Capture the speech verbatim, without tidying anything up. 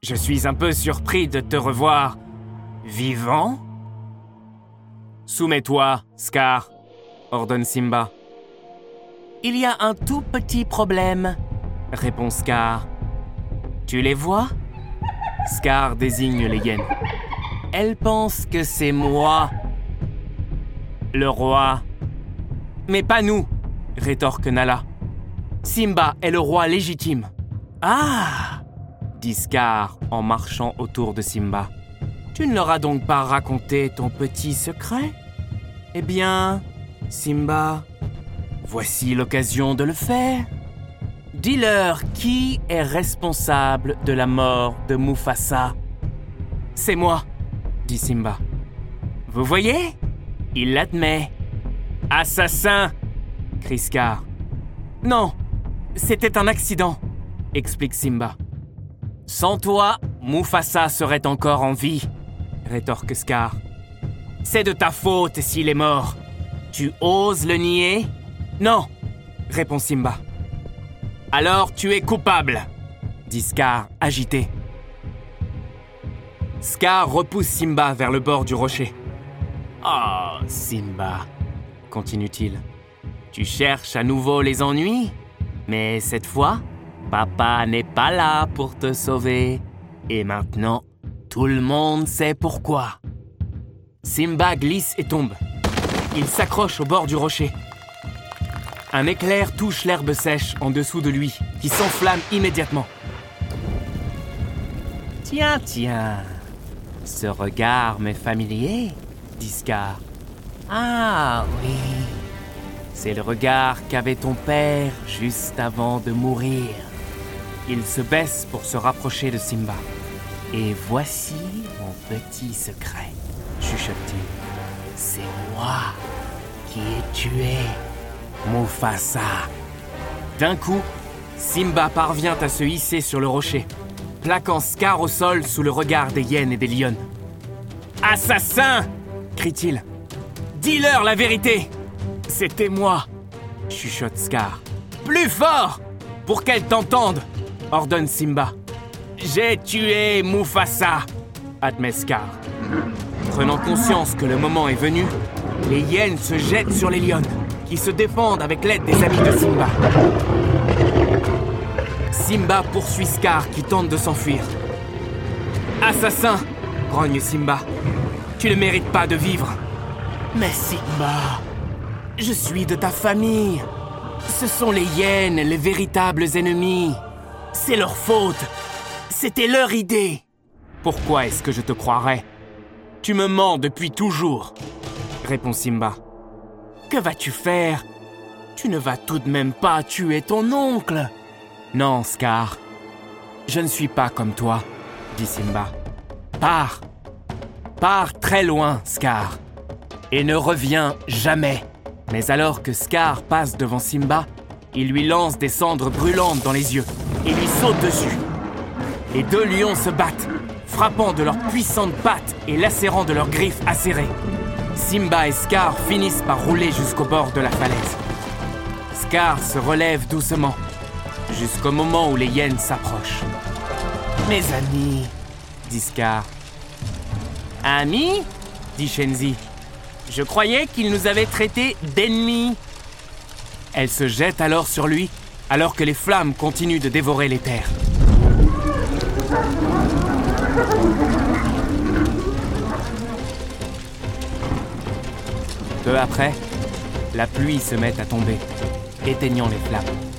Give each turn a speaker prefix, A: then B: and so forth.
A: Je suis un peu surpris de te revoir vivant. Soumets-toi, Scar, ordonne Simba. Il y a un tout petit problème, répond Scar. Tu les vois? Scar désigne les hyènes. Elle pense que c'est moi, le roi. Mais pas nous, rétorque Nala. Simba est le roi légitime. Ah, dit Scar en marchant autour de Simba. Tu ne leur as donc pas raconté ton petit secret? Eh bien, Simba, voici l'occasion de le faire. Dis-leur qui est responsable de la mort de Mufasa. C'est moi, dit Simba. Vous voyez? Il l'admet. Assassin, crie Scar. Non, c'était un accident, explique Simba. Sans toi, Mufasa serait encore en vie, rétorque Scar. C'est de ta faute s'il est mort. Tu oses le nier? Non, répond Simba. Alors tu es coupable, dit Scar, agité. Scar repousse Simba vers le bord du rocher. Oh, Simba, continue-t-il. Tu cherches à nouveau les ennuis? Mais cette fois, papa n'est pas là pour te sauver. Et maintenant, tout le monde sait pourquoi. Simba glisse et tombe. Il s'accroche au bord du rocher. Un éclair touche l'herbe sèche en dessous de lui, qui s'enflamme immédiatement. Tiens, tiens, ce regard m'est familier, dit Scar. Ah oui, c'est le regard qu'avait ton père juste avant de mourir. Il se baisse pour se rapprocher de Simba. Et voici mon petit secret, chuchote-t-il. C'est moi qui ai tué Mufasa. D'un coup, Simba parvient à se hisser sur le rocher, plaquant Scar au sol sous le regard des hyènes et des lionnes. « Assassin !» crie-t-il. « Dis-leur la vérité !»« C'était moi !» chuchote Scar. « Plus fort ! Pour qu'elle t'entende !» ordonne Simba. « J'ai tué Mufasa !» admet Scar. Prenant conscience que le moment est venu, les hyènes se jettent sur les lionnes, qui se défendent avec l'aide des amis de Simba. Simba poursuit Scar qui tente de s'enfuir. « Assassin !» grogne Simba. « Tu ne mérites pas de vivre. »« Mais Simba, je suis de ta famille. Ce sont les hyènes les véritables ennemis. C'est leur faute. C'était leur idée. »« Pourquoi est-ce que je te croirais ? Tu me mens depuis toujours, » répond Simba. « Que vas-tu faire ? Tu ne vas tout de même pas tuer ton oncle. »« Non, Scar. Je ne suis pas comme toi, » dit Simba. « Pars. Pars très loin, Scar. Et ne reviens jamais. » Mais alors que Scar passe devant Simba, il lui lance des cendres brûlantes dans les yeux et lui saute dessus. Les deux lions se battent, frappant de leurs puissantes pattes et lacérant de leurs griffes acérées. Simba et Scar finissent par rouler jusqu'au bord de la falaise. Scar se relève doucement, jusqu'au moment où les hyènes s'approchent. « Mes amis, » dit Scar. « Amis ?» dit Shenzi. « Je croyais qu'ils nous avaient traités d'ennemis. » Elle se jette alors sur lui, alors que les flammes continuent de dévorer les terres. Peu après, la pluie se met à tomber, éteignant les flammes.